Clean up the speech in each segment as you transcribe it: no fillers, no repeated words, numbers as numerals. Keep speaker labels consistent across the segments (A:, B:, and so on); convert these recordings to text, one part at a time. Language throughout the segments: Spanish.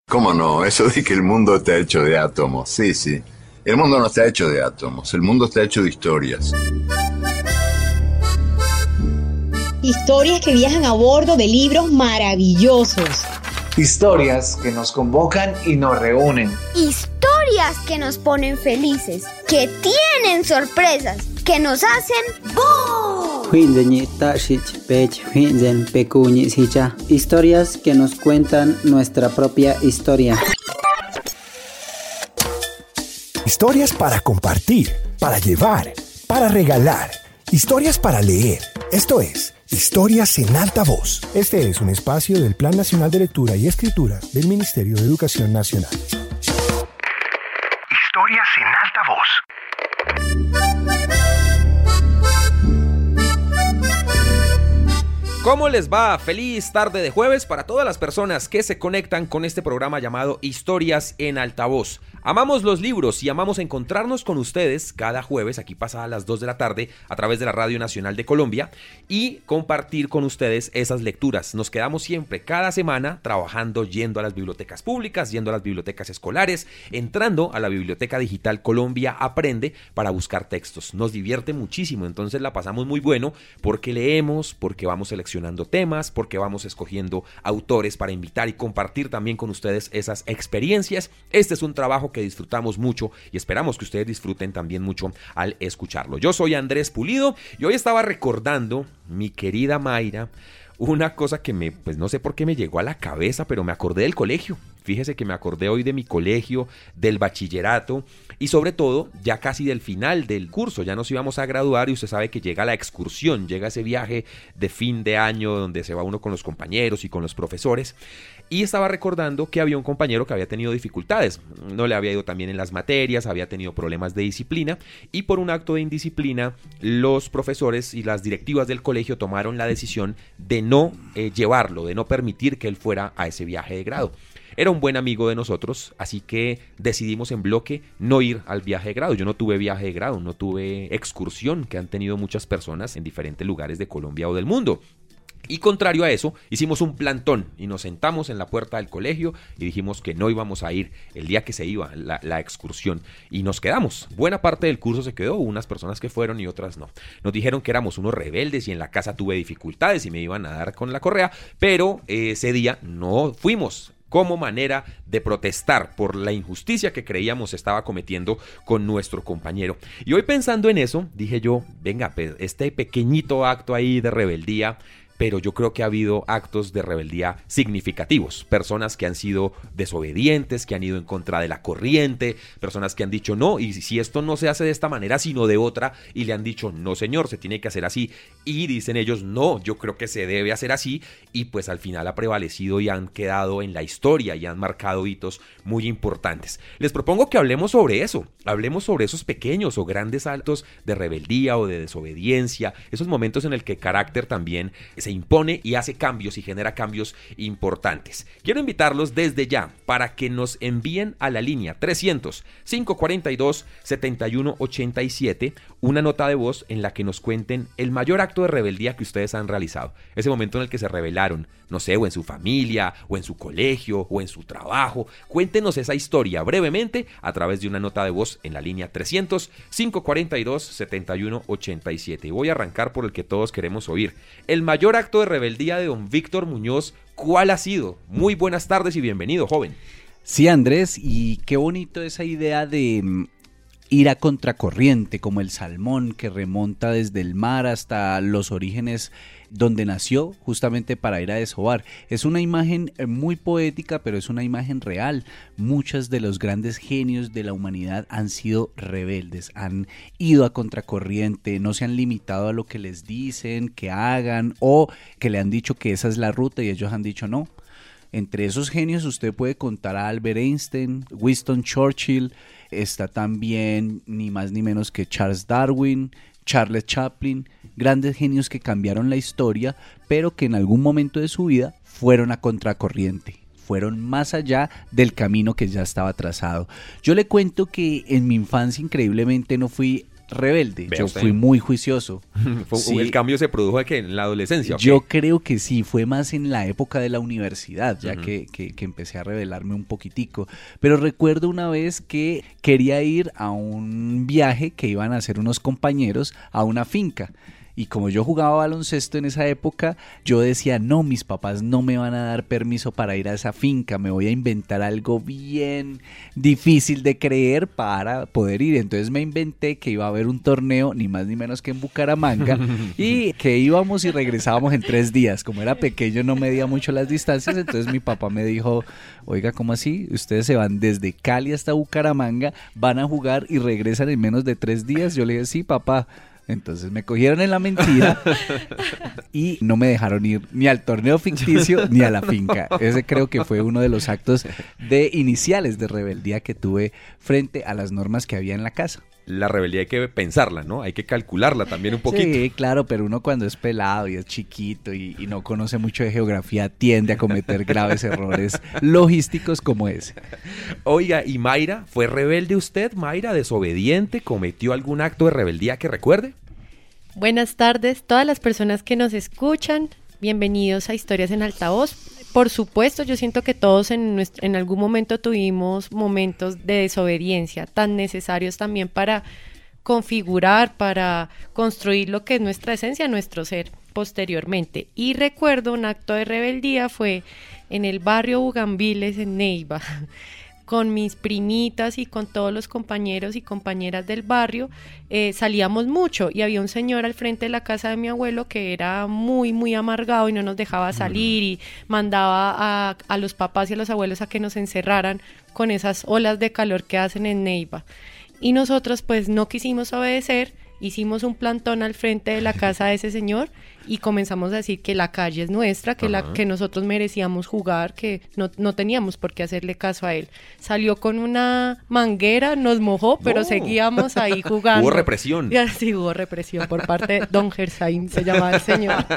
A: ¿Cómo no? Eso de que el mundo está hecho de átomos. Sí, sí. El mundo no está hecho de átomos. El mundo está hecho de historias.
B: Historias que viajan a bordo de libros maravillosos.
C: Historias que nos convocan y nos reúnen.
D: Historias que nos ponen felices, que tienen sorpresas, que nos hacen ¡boom!
E: Historias que nos cuentan nuestra propia historia.
F: Historias para compartir, para llevar, para regalar. Historias para leer. Esto es Historias en Alta Voz. Este es un espacio del Plan Nacional de Lectura y Escritura del Ministerio de Educación Nacional. Historias en Alta Voz.
G: ¿Cómo les va? Feliz tarde de jueves para todas las personas que se conectan con este programa llamado Historias en Altavoz. Amamos los libros y amamos encontrarnos con ustedes cada jueves, aquí pasadas las 2 de la tarde, a través de la Radio Nacional de Colombia y compartir con ustedes esas lecturas. Nos quedamos siempre, cada semana, trabajando, yendo a las bibliotecas públicas, yendo a las bibliotecas escolares, entrando a la Biblioteca Digital Colombia Aprende para buscar textos. Nos divierte muchísimo, entonces la pasamos muy bueno porque leemos, porque vamos seleccionando temas, porque vamos escogiendo autores para invitar y compartir también con ustedes esas experiencias. Este es un trabajo que disfrutamos mucho y esperamos que ustedes disfruten también mucho al escucharlo. Yo soy Andrés Pulido y hoy estaba recordando, mi querida Mayra, una cosa que pues no sé por qué me llegó a la cabeza, pero me acordé del colegio. Fíjese que me acordé hoy de mi colegio, del bachillerato y sobre todo ya casi del final del curso. Ya nos íbamos a graduar y usted sabe que llega la excursión, llega ese viaje de fin de año donde se va uno con los compañeros y con los profesores. Y estaba recordando que había un compañero que había tenido dificultades, no le había ido tan bien en las materias, había tenido problemas de disciplina y por un acto de indisciplina los profesores y las directivas del colegio tomaron la decisión de no llevarlo, de no permitir que él fuera a ese viaje de grado. Era un buen amigo de nosotros, así que decidimos en bloque no ir al viaje de grado. Yo no tuve viaje de grado, no tuve excursión que han tenido muchas personas en diferentes lugares de Colombia o del mundo. Y contrario a eso, hicimos un plantón y nos sentamos en la puerta del colegio y dijimos que no íbamos a ir el día que se iba la excursión. Y nos quedamos. Buena parte del curso se quedó, unas personas que fueron y otras no. Nos dijeron que éramos unos rebeldes y en la casa tuve dificultades y me iban a dar con la correa, pero ese día no fuimos como manera de protestar por la injusticia que creíamos estaba cometiendo con nuestro compañero. Y hoy pensando en eso, dije yo, venga, este pequeñito acto ahí de rebeldía, pero yo creo que ha habido actos de rebeldía significativos, personas que han sido desobedientes, que han ido en contra de la corriente, personas que han dicho no, y si esto no se hace de esta manera sino de otra, y le han dicho no señor, se tiene que hacer así, y dicen ellos no, yo creo que se debe hacer así, y pues al final ha prevalecido y han quedado en la historia y han marcado hitos muy importantes. Les propongo que hablemos sobre eso, hablemos sobre esos pequeños o grandes actos de rebeldía o de desobediencia, esos momentos en el que el carácter también se impone y hace cambios y genera cambios importantes. Quiero invitarlos desde ya para que nos envíen a la línea 300-542-7187 una nota de voz en la que nos cuenten el mayor acto de rebeldía que ustedes han realizado. Ese momento en el que se rebelaron, no sé, o en su familia, o en su colegio, o en su trabajo. Cuéntenos esa historia brevemente a través de una nota de voz en la línea 300-542-7187. Voy a arrancar por el que todos queremos oír. El mayor acto de rebeldía de don Víctor Muñoz, ¿cuál ha sido? Muy buenas tardes y bienvenido, joven.
H: Sí, Andrés, y qué bonito esa idea de ir a contracorriente, como el salmón que remonta desde el mar hasta los orígenes donde nació, justamente para ir a desovar. Es una imagen muy poética, pero es una imagen real. Muchos de los grandes genios de la humanidad han sido rebeldes, han ido a contracorriente, no se han limitado a lo que les dicen que hagan o que le han dicho que esa es la ruta y ellos han dicho no. Entre esos genios usted puede contar a Albert Einstein, Winston Churchill, está también ni más ni menos que Charles Darwin, Charles Chaplin, grandes genios que cambiaron la historia, pero que en algún momento de su vida fueron a contracorriente, fueron más allá del camino que ya estaba trazado. Yo le cuento que en mi infancia increíblemente no fui rebelde.
G: Vea
H: Yo
G: usted.
H: fui muy juicioso. Sí.
G: El cambio se produjo de que en la adolescencia. ¿ok?
H: Yo creo que sí, fue más en la época de la universidad, ya que empecé a rebelarme un poquitico. Pero recuerdo una vez que quería ir a un viaje que iban a hacer unos compañeros a una finca. Y como yo jugaba baloncesto en esa época, yo decía, no, mis papás no me van a dar permiso para ir a esa finca, me voy a inventar algo bien difícil de creer para poder ir. Entonces me inventé que iba a haber un torneo, ni más ni menos que en Bucaramanga, y que íbamos y regresábamos en 3 días. Como era pequeño no medía mucho las distancias, entonces mi papá me dijo, oiga, ¿cómo así? Ustedes se van desde Cali hasta Bucaramanga, van a jugar y regresan en menos de 3 días. Yo le dije, sí, papá. Entonces me cogieron en la mentira y no me dejaron ir ni al torneo ficticio ni a la finca. Ese creo que fue uno de los actos iniciales de rebeldía que tuve frente a las normas que había en la casa.
G: La rebeldía hay que pensarla, ¿no? Hay que calcularla también un poquito.
H: Sí, claro, pero uno cuando es pelado y es chiquito y no conoce mucho de geografía tiende a cometer graves errores logísticos como ese.
G: Oiga, ¿y Mayra? ¿Fue rebelde usted, Mayra? ¿Desobediente? ¿Cometió algún acto de rebeldía que recuerde?
I: Buenas tardes, todas las personas que nos escuchan, bienvenidos a Historias en Altavoz. Por supuesto, yo siento que todos en algún momento tuvimos momentos de desobediencia, tan necesarios también para configurar, para construir lo que es nuestra esencia, nuestro ser posteriormente. Y recuerdo un acto de rebeldía fue en el barrio Bugambiles en Neiva. Con mis primitas y con todos los compañeros y compañeras del barrio, salíamos mucho y había un señor al frente de la casa de mi abuelo que era muy, muy amargado y no nos dejaba salir y mandaba a los papás y a los abuelos a que nos encerraran con esas olas de calor que hacen en Neiva. Y nosotros pues no quisimos obedecer, hicimos un plantón al frente de la casa de ese señor y comenzamos a decir que la calle es nuestra, que nosotros merecíamos jugar, que no teníamos por qué hacerle caso a él. Salió con una manguera, nos mojó, pero seguíamos ahí jugando.
G: Hubo represión.
I: Sí, hubo represión por parte de Don Gersain, se llamaba el señor.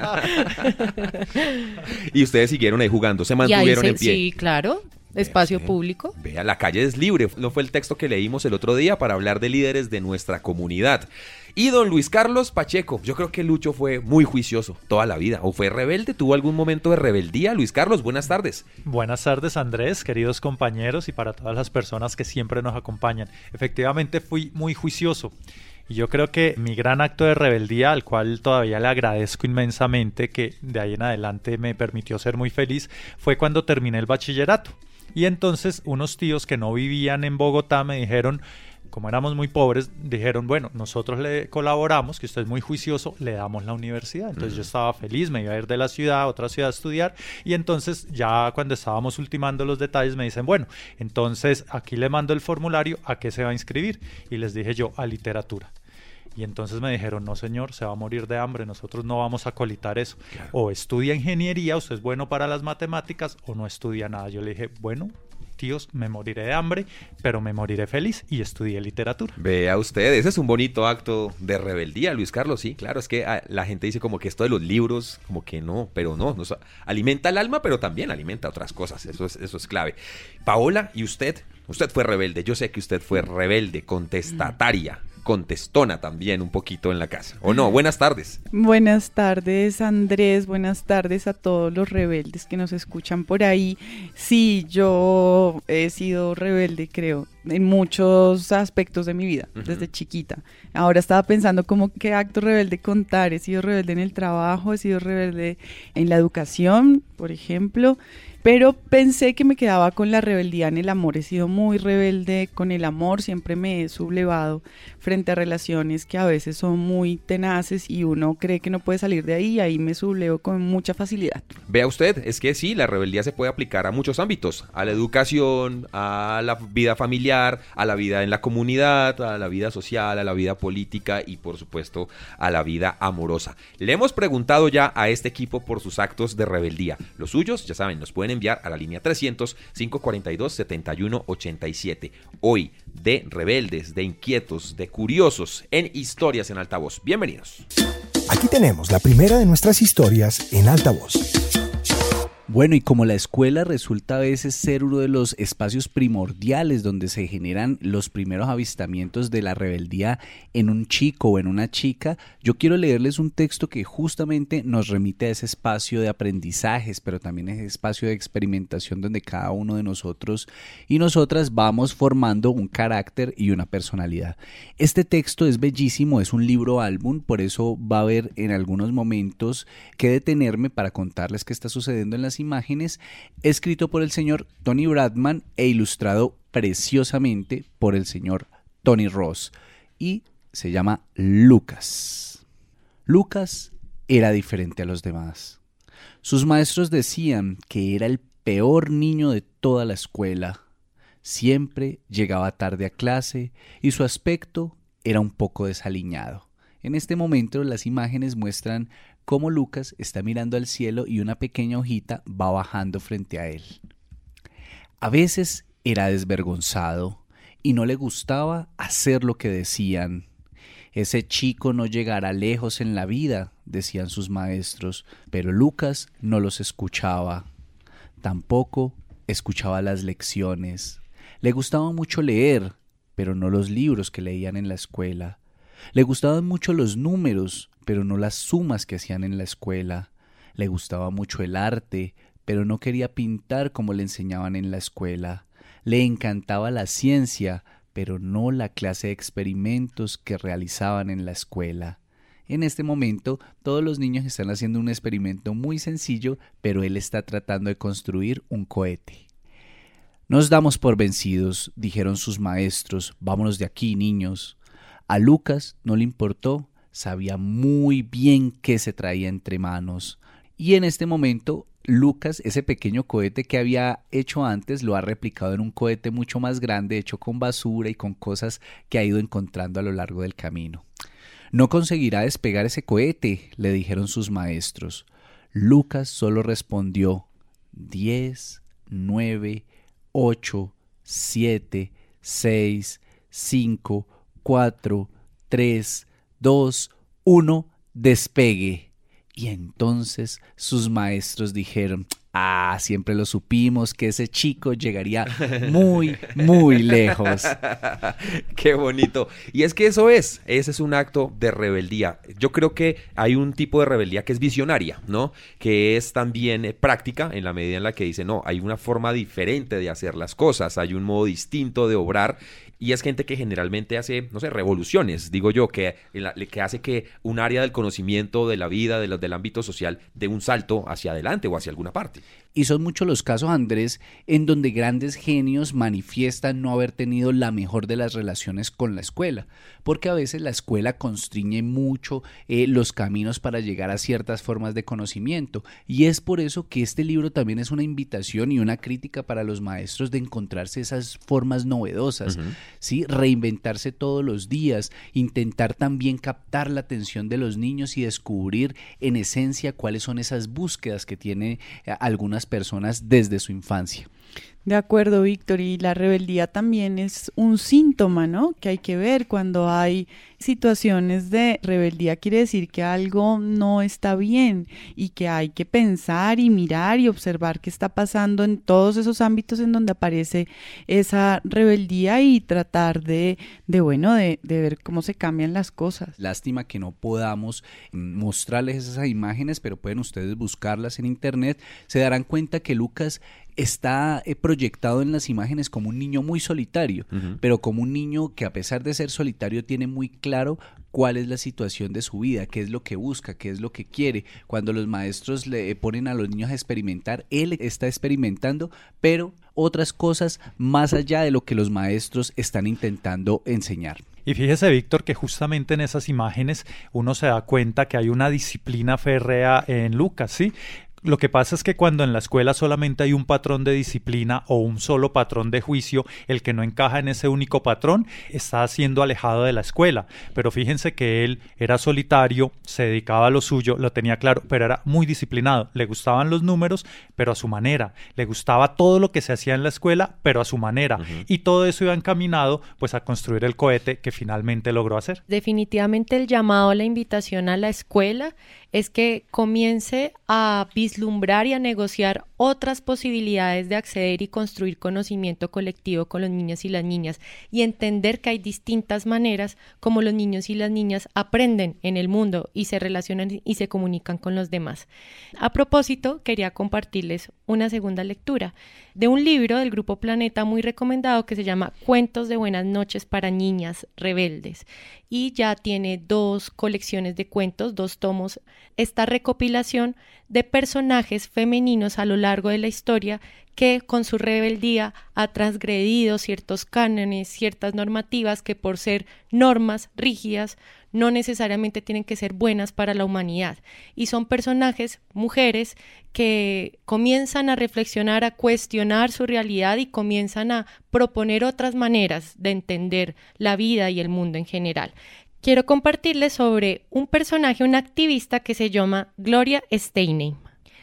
G: Y ustedes siguieron ahí jugando, se mantuvieron en pie.
I: Sí, claro. Espacio público.
G: Vea, la calle es libre. No fue el texto que leímos el otro día para hablar de líderes de nuestra comunidad. Y don Luis Carlos Pacheco, yo creo que Lucho fue muy juicioso toda la vida. ¿O fue rebelde? ¿Tuvo algún momento de rebeldía? Luis Carlos, buenas tardes.
J: Buenas tardes, Andrés, queridos compañeros y para todas las personas que siempre nos acompañan. Efectivamente fui muy juicioso. Y yo creo que mi gran acto de rebeldía, al cual todavía le agradezco inmensamente, que de ahí en adelante me permitió ser muy feliz, fue cuando terminé el bachillerato. Y entonces unos tíos que no vivían en Bogotá me dijeron, como éramos muy pobres, dijeron, bueno, nosotros le colaboramos, que usted es muy juicioso, le damos la universidad. Entonces yo estaba feliz, me iba a ir de la ciudad a otra ciudad a estudiar y entonces ya cuando estábamos ultimando los detalles me dicen, bueno, entonces aquí le mando el formulario, ¿a qué se va a inscribir? Y les dije yo, a literatura. Y entonces me dijeron, no señor, se va a morir de hambre, nosotros no vamos a colitar eso. Claro. O estudia ingeniería, usted es bueno para las matemáticas, o no estudia nada. Yo le dije, bueno, tíos, me moriré de hambre, pero me moriré feliz, y estudié literatura.
G: Vea usted, ese es un bonito acto de rebeldía, Luis Carlos, sí, claro, es que la gente dice como que esto de los libros, como que no, pero no, nos alimenta el alma, pero también alimenta otras cosas, eso es clave. Paola, ¿y usted? Usted fue rebelde, yo sé que usted fue rebelde, contestataria. Contestona también un poquito en la casa, ¿o no? Buenas tardes.
K: Buenas tardes, Andrés, buenas tardes a todos los rebeldes que nos escuchan por ahí. Sí, yo he sido rebelde, creo, en muchos aspectos de mi vida, desde chiquita. Ahora estaba pensando como qué acto rebelde contar. He sido rebelde en el trabajo, he sido rebelde en la educación, por ejemplo, pero pensé que me quedaba con la rebeldía en el amor. He sido muy rebelde con el amor, siempre me he sublevado frente a relaciones que a veces son muy tenaces y uno cree que no puede salir de ahí, y ahí me sublevo con mucha facilidad.
G: Vea usted, es que sí, la rebeldía se puede aplicar a muchos ámbitos, a la educación, a la vida familiar, a la vida en la comunidad, a la vida social, a la vida política y por supuesto a la vida amorosa. Le hemos preguntado ya a este equipo por sus actos de rebeldía. Los suyos, ya saben, nos pueden enviar a la línea 300-542-7187. Hoy, de rebeldes, de inquietos, de curiosos, en Historias en Altavoz. Bienvenidos.
F: Aquí tenemos la primera de nuestras historias en altavoz.
H: Bueno, y como la escuela resulta a veces ser uno de los espacios primordiales donde se generan los primeros avistamientos de la rebeldía en un chico o en una chica, yo quiero leerles un texto que justamente nos remite a ese espacio de aprendizajes, pero también ese espacio de experimentación donde cada uno de nosotros y nosotras vamos formando un carácter y una personalidad. Este texto es bellísimo, es un libro álbum, por eso va a haber en algunos momentos que detenerme para contarles qué está sucediendo en las imágenes, escrito por el señor Tony Bradman e ilustrado preciosamente por el señor Tony Ross, y se llama Lucas. Lucas era diferente a los demás. Sus maestros decían que era el peor niño de toda la escuela. Siempre llegaba tarde a clase y su aspecto era un poco desaliñado. En este momento las imágenes muestran cómo Lucas está mirando al cielo y una pequeña hojita va bajando frente a él. A veces era desvergonzado y no le gustaba hacer lo que decían. Ese chico no llegará lejos en la vida, decían sus maestros, pero Lucas no los escuchaba. Tampoco escuchaba las lecciones. Le gustaba mucho leer, pero no los libros que leían en la escuela. Le gustaban mucho los números, pero no las sumas que hacían en la escuela. Le gustaba mucho el arte, pero no quería pintar como le enseñaban en la escuela. Le encantaba la ciencia, pero no la clase de experimentos que realizaban en la escuela. En este momento, todos los niños están haciendo un experimento muy sencillo, pero él está tratando de construir un cohete. Nos damos por vencidos, dijeron sus maestros. Vámonos de aquí, niños. A Lucas no le importó, sabía muy bien qué se traía entre manos. Y en este momento, Lucas, ese pequeño cohete que había hecho antes, lo ha replicado en un cohete mucho más grande, hecho con basura y con cosas que ha ido encontrando a lo largo del camino. No conseguirá despegar ese cohete, le dijeron sus maestros. Lucas solo respondió: 10, 9, 8, 7, 6, 5, 4, 3, 2, 1, despegue. Y entonces sus maestros dijeron: siempre lo supimos, que ese chico llegaría muy, muy lejos.
G: Qué bonito. Y es que ese es un acto de rebeldía. Yo creo que hay un tipo de rebeldía que es visionaria, ¿no? Que es también práctica en la medida en la que dice, no, hay una forma diferente de hacer las cosas, hay un modo distinto de obrar. Y es gente que generalmente hace, no sé, revoluciones, digo yo, que hace que un área del conocimiento, de la vida, del ámbito social, dé un salto hacia adelante o hacia alguna parte.
H: Y son muchos los casos, Andrés, en donde grandes genios manifiestan no haber tenido la mejor de las relaciones con la escuela, porque a veces la escuela constriñe mucho los caminos para llegar a ciertas formas de conocimiento, y es por eso que este libro también es una invitación y una crítica para los maestros de encontrarse esas formas novedosas, ¿sí? Reinventarse todos los días, intentar también captar la atención de los niños y descubrir en esencia cuáles son esas búsquedas que tienen algunas personas desde su infancia.
K: De acuerdo, Víctor, y la rebeldía también es un síntoma, ¿no? Que hay que ver cuando hay situaciones de rebeldía, quiere decir que algo no está bien y que hay que pensar y mirar y observar qué está pasando en todos esos ámbitos en donde aparece esa rebeldía y tratar de ver cómo se cambian las cosas.
H: Lástima que no podamos mostrarles esas imágenes, pero pueden ustedes buscarlas en internet. Se darán cuenta que Lucas está proyectado en las imágenes como un niño muy solitario, pero como un niño que a pesar de ser solitario tiene muy claro cuál es la situación de su vida, qué es lo que busca, qué es lo que quiere. Cuando los maestros le ponen a los niños a experimentar, él está experimentando, pero otras cosas más allá de lo que los maestros están intentando enseñar.
J: Y fíjese, Víctor, que justamente en esas imágenes uno se da cuenta que hay una disciplina férrea en Lucas, ¿sí? Lo que pasa es que cuando en la escuela solamente hay un patrón de disciplina o un solo patrón de juicio, el que no encaja en ese único patrón está siendo alejado de la escuela. Pero fíjense que él era solitario, se dedicaba a lo suyo, lo tenía claro, pero era muy disciplinado. Le gustaban los números, pero a su manera. Le gustaba todo lo que se hacía en la escuela, pero a su manera. Y todo eso iba encaminado pues a construir el cohete que finalmente logró hacer.
I: Definitivamente el llamado, la invitación a la escuela es que comience a vislumbrar y a negociar otras posibilidades de acceder y construir conocimiento colectivo con los niños y las niñas y entender que hay distintas maneras como los niños y las niñas aprenden en el mundo y se relacionan y se comunican con los demás. A propósito, quería compartirles una segunda lectura de un libro del Grupo Planeta muy recomendado que se llama Cuentos de Buenas Noches para Niñas Rebeldes, y ya tiene 2 colecciones de cuentos, 2 tomos, esta recopilación de personajes femeninos a lo largo de la historia que con su rebeldía ha transgredido ciertos cánones, ciertas normativas que por ser normas rígidas no necesariamente tienen que ser buenas para la humanidad. Y son personajes, mujeres, que comienzan a reflexionar, a cuestionar su realidad y comienzan a proponer otras maneras de entender la vida y el mundo en general. Quiero compartirles sobre un personaje, una activista que se llama Gloria Steinem.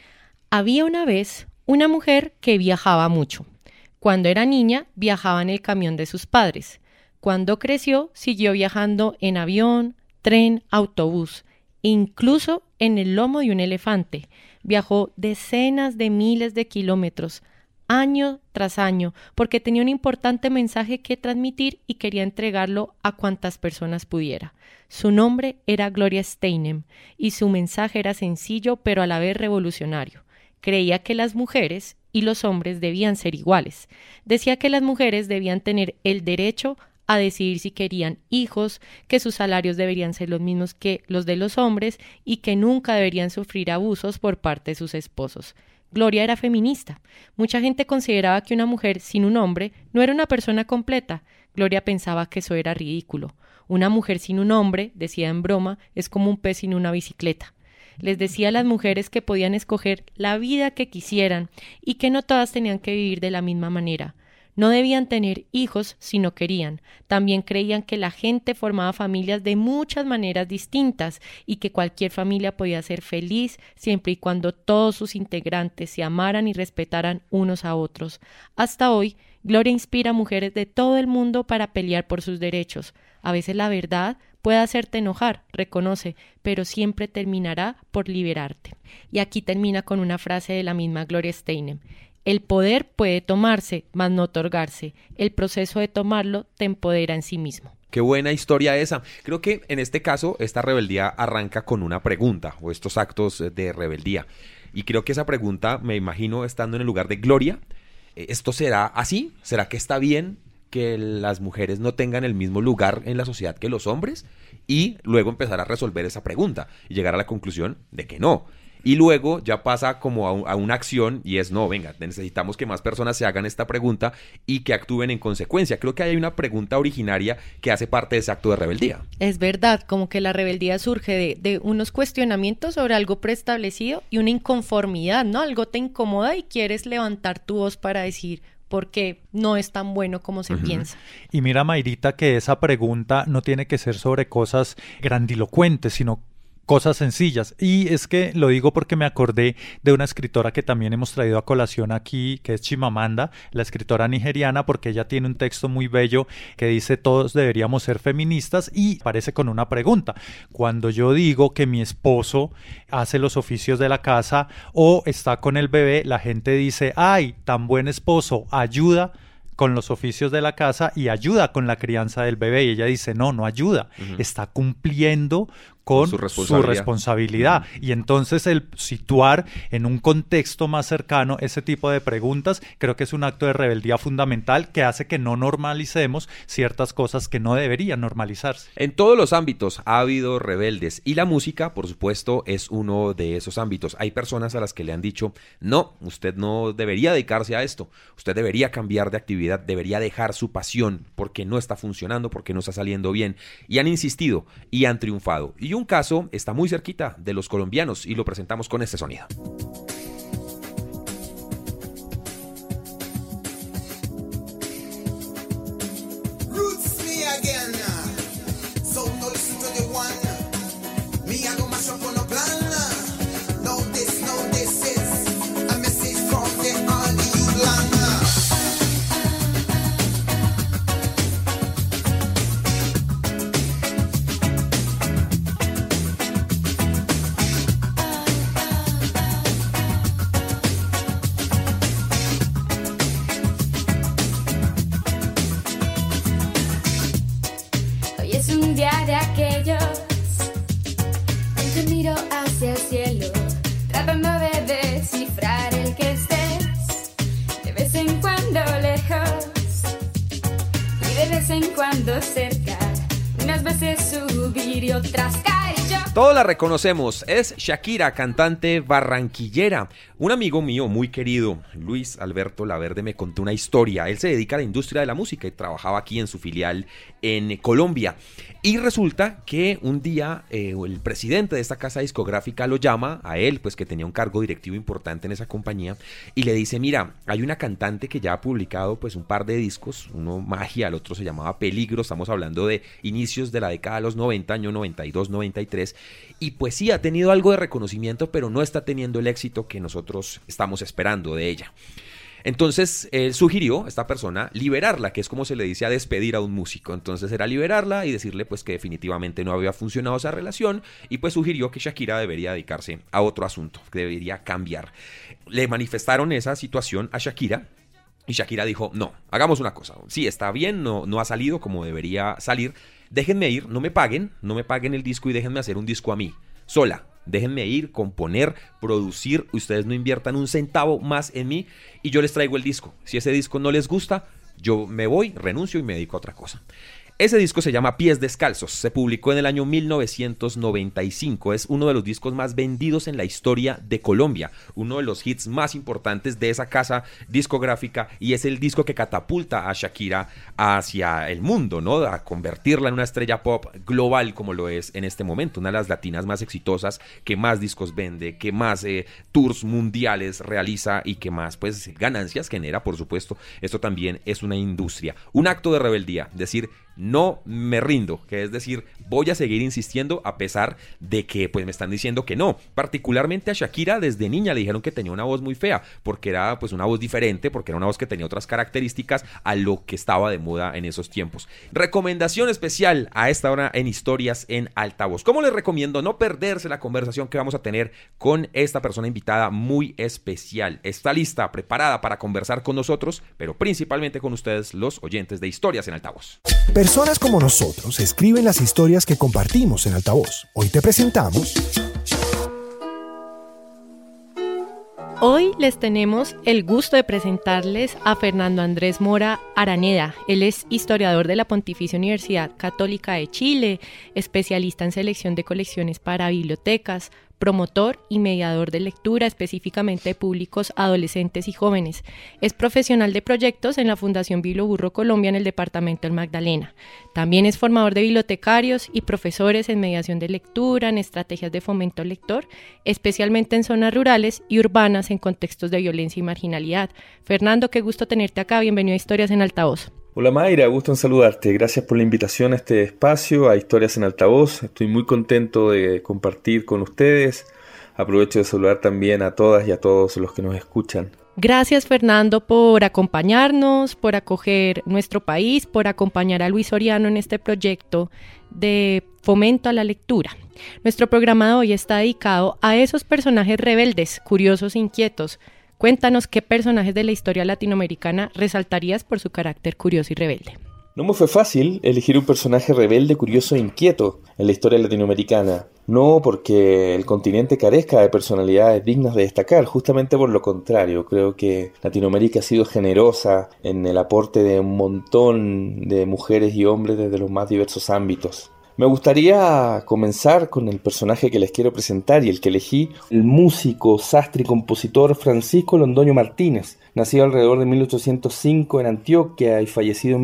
I: Había una vez una mujer que viajaba mucho. Cuando era niña, viajaba en el camión de sus padres. Cuando creció, siguió viajando en avión, tren, autobús, incluso en el lomo de un elefante. Viajó decenas de miles de kilómetros, año tras año, porque tenía un importante mensaje que transmitir y quería entregarlo a cuantas personas pudiera. Su nombre era Gloria Steinem y su mensaje era sencillo pero a la vez revolucionario. Creía que las mujeres y los hombres debían ser iguales. Decía que las mujeres debían tener el derecho a decidir si querían hijos, que sus salarios deberían ser los mismos que los de los hombres y que nunca deberían sufrir abusos por parte de sus esposos. Gloria era feminista. Mucha gente consideraba que una mujer sin un hombre no era una persona completa. Gloria pensaba que eso era ridículo. Una mujer sin un hombre, decía en broma, es como un pez sin una bicicleta. Les decía a las mujeres que podían escoger la vida que quisieran y que no todas tenían que vivir de la misma manera. No debían tener hijos si no querían. También creían que la gente formaba familias de muchas maneras distintas y que cualquier familia podía ser feliz siempre y cuando todos sus integrantes se amaran y respetaran unos a otros. Hasta hoy, Gloria inspira a mujeres de todo el mundo para pelear por sus derechos. A veces la verdad puede hacerte enojar, reconoce, pero siempre terminará por liberarte. Y aquí termina con una frase de la misma Gloria Steinem. El poder puede tomarse, mas no otorgarse. El proceso de tomarlo te empodera en sí mismo.
G: Qué buena historia esa. Creo que en este caso esta rebeldía arranca con una pregunta o estos actos de rebeldía. Y creo que esa pregunta, me imagino estando en el lugar de Gloria, ¿esto será así? ¿Será que está bien que las mujeres no tengan el mismo lugar en la sociedad que los hombres? Y luego empezar a resolver esa pregunta y llegar a la conclusión de que no. Y luego ya pasa como a una acción y es no, venga, necesitamos que más personas se hagan esta pregunta y que actúen en consecuencia. Creo que hay una pregunta originaria que hace parte de ese acto de rebeldía.
I: Es verdad, como que la rebeldía surge de unos cuestionamientos sobre algo preestablecido y una inconformidad, ¿no? Algo te incomoda y quieres levantar tu voz para decir porque no es tan bueno como se piensa.
J: Y mira, Mayrita, que esa pregunta no tiene que ser sobre cosas grandilocuentes, sino cosas sencillas. Y es que lo digo porque me acordé de una escritora que también hemos traído a colación aquí, que es Chimamanda, la escritora nigeriana, porque ella tiene un texto muy bello que dice todos deberíamos ser feministas y aparece con una pregunta. Cuando yo digo que mi esposo hace los oficios de la casa o está con el bebé, la gente dice, ay, tan buen esposo, ayuda con los oficios de la casa y ayuda con la crianza del bebé. Y ella dice, no ayuda, está cumpliendo con su responsabilidad. Y entonces el situar en un contexto más cercano ese tipo de preguntas creo que es un acto de rebeldía fundamental que hace que no normalicemos ciertas cosas que no deberían normalizarse.
G: En todos los ámbitos ha habido rebeldes y la música, por supuesto, es uno de esos ámbitos. Hay personas a las que le han dicho, no, usted no debería dedicarse a esto, usted debería cambiar de actividad, debería dejar su pasión porque no está funcionando, porque no está saliendo bien. Y han insistido y han triunfado. Y un caso está muy cerquita de los colombianos y lo presentamos con este sonido.
L: aquellos en que miro hacia el cielo, tratando de descifrar el que estés, de vez en cuando lejos y de vez en cuando cerca, unas veces subir y otras caer.
G: Todos la reconocemos, es Shakira, cantante barranquillera. Un amigo mío muy querido, Luis Alberto Laverde, me contó una historia. Él se dedica a la industria de la música y trabajaba aquí en su filial en Colombia. Y resulta que un día el presidente de esta casa discográfica lo llama a él, pues que tenía un cargo directivo importante en esa compañía, y le dice: mira, hay una cantante que ya ha publicado pues un par de discos, uno Magia, el otro se llamaba Peligro, estamos hablando de inicios de la década de los 90, año 92, 93, y pues sí ha tenido algo de reconocimiento, pero no está teniendo el éxito que nosotros estamos esperando de ella. Entonces él sugirió, esta persona, liberarla, que es como se le dice a despedir a un músico. Entonces era liberarla y decirle pues que definitivamente no había funcionado esa relación, y pues sugirió que Shakira debería dedicarse a otro asunto, que debería cambiar. Le manifestaron esa situación a Shakira y Shakira dijo: no, hagamos una cosa, sí, está bien, no ha salido como debería salir, déjenme ir, no me paguen el disco y déjenme hacer un disco a mí, sola. Déjenme ir, componer, producir, ustedes no inviertan un centavo más en mí y yo les traigo el disco. Si ese disco no les gusta, yo me voy, renuncio y me dedico a otra cosa. Ese disco se llama Pies Descalzos, se publicó en el año 1995, es uno de los discos más vendidos en la historia de Colombia, uno de los hits más importantes de esa casa discográfica, y es el disco que catapulta a Shakira hacia el mundo, ¿no? A convertirla en una estrella pop global como lo es en este momento, una de las latinas más exitosas, que más discos vende, que más tours mundiales realiza y que más pues ganancias genera, por supuesto. Esto también es una industria, un acto de rebeldía, decir: no me rindo, que es decir, voy a seguir insistiendo a pesar de que pues me están diciendo que no. Particularmente a Shakira desde niña le dijeron que tenía una voz muy fea, porque era pues una voz diferente, porque era una voz que tenía otras características a lo que estaba de moda en esos tiempos. Recomendación especial a esta hora en Historias en Altavoz. ¿Cómo les recomiendo no perderse la conversación que vamos a tener con esta persona invitada muy especial? Está lista, preparada para conversar con nosotros, pero principalmente con ustedes, los oyentes de Historias en Altavoz.
F: Personas como nosotros escriben las historias que compartimos en Altavoz. Hoy te presentamos...
I: Hoy les tenemos el gusto de presentarles a Fernando Andrés Mora Araneda. Él es historiador de la Pontificia Universidad Católica de Chile, especialista en selección de colecciones para bibliotecas, promotor y mediador de lectura, específicamente de públicos adolescentes y jóvenes. Es profesional de proyectos en la Fundación Biblioburro Colombia en el departamento del Magdalena. También es formador de bibliotecarios y profesores en mediación de lectura, en estrategias de fomento al lector, especialmente en zonas rurales y urbanas en contextos de violencia y marginalidad. Fernando, qué gusto tenerte acá. Bienvenido a Historias en Altavoz.
M: Hola Mayra, gusto en saludarte. Gracias por la invitación a este espacio, a Historias en Altavoz. Estoy muy contento de compartir con ustedes. Aprovecho de saludar también a todas y a todos los que nos escuchan.
I: Gracias, Fernando, por acompañarnos, por acoger nuestro país, por acompañar a Luis Soriano en este proyecto de fomento a la lectura. Nuestro programa de hoy está dedicado a esos personajes rebeldes, curiosos e inquietos. Cuéntanos qué personajes de la historia latinoamericana resaltarías por su carácter curioso y rebelde.
M: No me fue fácil elegir un personaje rebelde, curioso e inquieto en la historia latinoamericana. No porque el continente carezca de personalidades dignas de destacar, justamente por lo contrario. Creo que Latinoamérica ha sido generosa en el aporte de un montón de mujeres y hombres desde los más diversos ámbitos. Me gustaría comenzar con el personaje que les quiero presentar y el que elegí, el músico, sastre y compositor Francisco Londoño Martínez, nacido alrededor de 1805 en Antioquia y fallecido en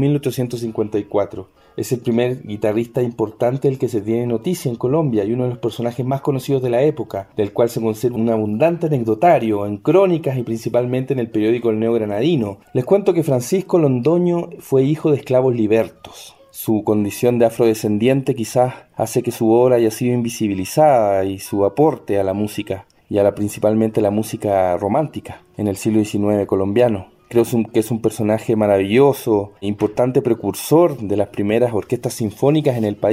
M: 1854. Es el primer guitarrista importante del que se tiene noticia en Colombia y uno de los personajes más conocidos de la época, del cual se conserva un abundante anecdotario en crónicas y principalmente en el periódico El Neo Granadino. Les cuento que Francisco Londoño fue hijo de esclavos libertos. Su condición de afrodescendiente quizás hace que su obra haya sido invisibilizada y su aporte a la música, y principalmente la música romántica en el siglo XIX colombiano. Creo que es un personaje maravilloso, importante precursor de las primeras orquestas sinfónicas en el país.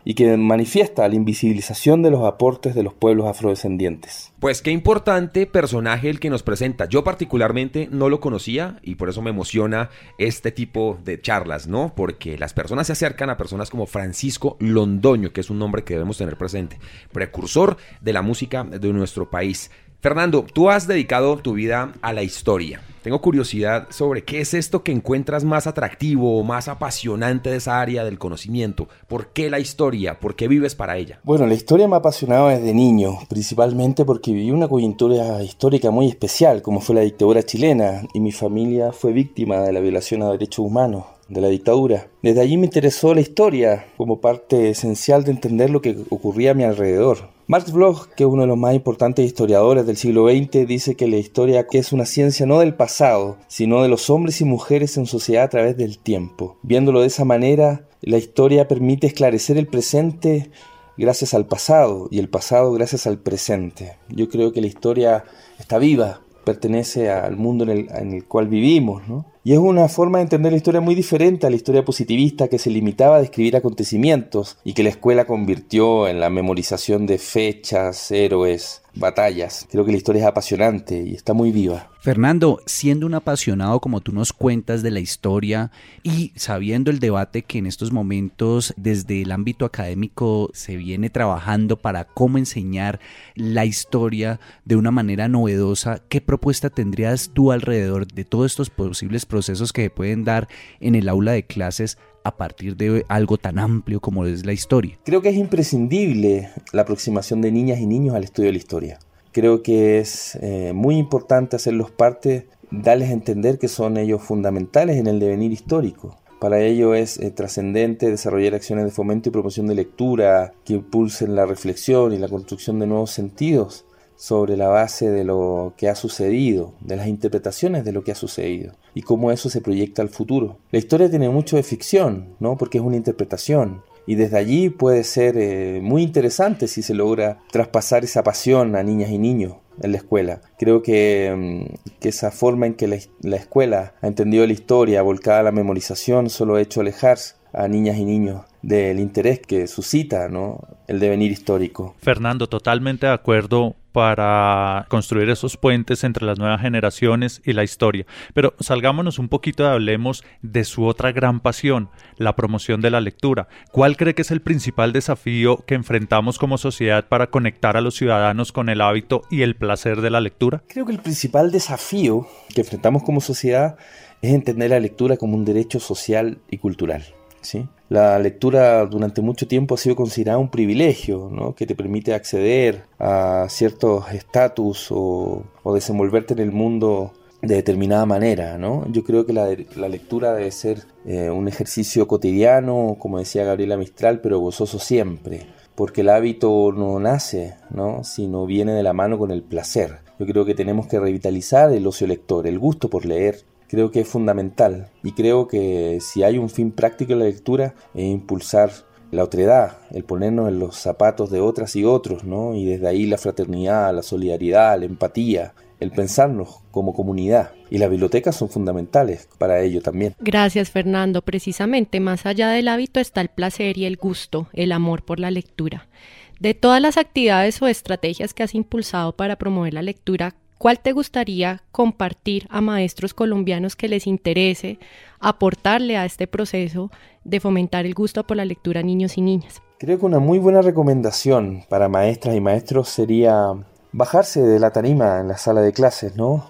M: y que manifiesta la invisibilización de los aportes de los pueblos afrodescendientes.
G: Pues qué importante personaje el que nos presenta. Yo particularmente no lo conocía y por eso me emociona este tipo de charlas, ¿no? Porque las personas se acercan a personas como Francisco Londoño, que es un nombre que debemos tener presente, precursor de la música de nuestro país. Fernando, tú has dedicado tu vida a la historia. Tengo curiosidad sobre qué es esto que encuentras más atractivo o más apasionante de esa área del conocimiento. ¿Por qué la historia? ¿Por qué vives para ella?
M: Bueno, la historia me ha apasionado desde niño, principalmente porque viví una coyuntura histórica muy especial, como fue la dictadura chilena, y mi familia fue víctima de la violación a derechos humanos de la dictadura. Desde allí me interesó la historia como parte esencial de entender lo que ocurría a mi alrededor. Max Bloch, que es uno de los más importantes historiadores del siglo XX, dice que la historia es una ciencia no del pasado, sino de los hombres y mujeres en sociedad a través del tiempo. Viéndolo de esa manera, la historia permite esclarecer el presente gracias al pasado y el pasado gracias al presente. Yo creo que la historia está viva, pertenece al mundo en el cual vivimos, ¿no? Y es una forma de entender la historia muy diferente a la historia positivista que se limitaba a describir acontecimientos y que la escuela convirtió en la memorización de fechas, héroes, batallas. Creo que la historia es apasionante y está muy viva.
H: Fernando, siendo un apasionado como tú nos cuentas de la historia y sabiendo el debate que en estos momentos desde el ámbito académico se viene trabajando para cómo enseñar la historia de una manera novedosa, ¿qué propuesta tendrías tú alrededor de todos estos posibles procesos que se pueden dar en el aula de clases a partir de algo tan amplio como es la historia?
M: Creo que es imprescindible la aproximación de niñas y niños al estudio de la historia. Creo que es muy importante hacerlos parte, darles a entender que son ellos fundamentales en el devenir histórico. Para ello es trascendente desarrollar acciones de fomento y promoción de lectura que impulsen la reflexión y la construcción de nuevos sentidos sobre la base de lo que ha sucedido, de las interpretaciones de lo que ha sucedido y cómo eso se proyecta al futuro. La historia tiene mucho de ficción, ¿no? Porque es una interpretación y desde allí puede ser muy interesante si se logra traspasar esa pasión a niñas y niños en la escuela. Creo que esa forma en que la escuela ha entendido la historia volcada a la memorización solo ha hecho alejarse a niñas y niños del interés que suscita, ¿no?, el devenir histórico.
J: Fernando, totalmente de acuerdo para construir esos puentes entre las nuevas generaciones y la historia. Pero salgámonos un poquito y hablemos de su otra gran pasión, la promoción de la lectura. ¿Cuál cree que es el principal desafío que enfrentamos como sociedad para conectar a los ciudadanos con el hábito y el placer de la lectura?
M: Creo que el principal desafío que enfrentamos como sociedad es entender la lectura como un derecho social y cultural, ¿sí? La lectura durante mucho tiempo ha sido considerada un privilegio, ¿no?, que te permite acceder a ciertos estatus o desenvolverte en el mundo de determinada manera, ¿no? Yo creo que la lectura debe ser un ejercicio cotidiano, como decía Gabriela Mistral, pero gozoso siempre, porque el hábito no nace, ¿no?, sino viene de la mano con el placer. Yo creo que tenemos que revitalizar el ocio lector, el gusto por leer. Creo que es fundamental y creo que si hay un fin práctico en la lectura es impulsar la otredad, el ponernos en los zapatos de otras y otros, ¿no? Y desde ahí la fraternidad, la solidaridad, la empatía, el pensarnos como comunidad. Y las bibliotecas son fundamentales para ello también.
I: Gracias, Fernando. Precisamente más allá del hábito está el placer y el gusto, el amor por la lectura. De todas las actividades o estrategias que has impulsado para promover la lectura, ¿cuál te gustaría compartir a maestros colombianos que les interese aportarle a este proceso de fomentar el gusto por la lectura a niños y niñas?
M: Creo que una muy buena recomendación para maestras y maestros sería bajarse de la tarima en la sala de clases, ¿no?